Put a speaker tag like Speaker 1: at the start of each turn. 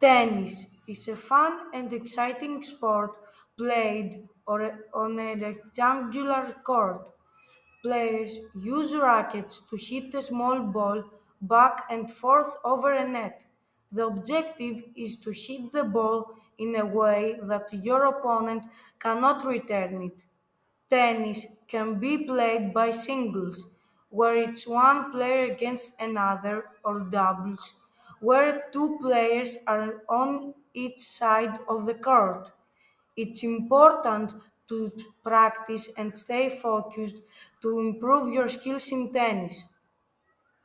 Speaker 1: Tennis is a fun and exciting sport played on a rectangular court. Players use rackets to hit a small ball back and forth over a net. The objective is to hit the ball in a way that your opponent cannot return it. Tennis can be played by singles, where it's one player against another, or doubles, where two players are on each side of the court. It's important to practice and stay focused to improve your skills in tennis.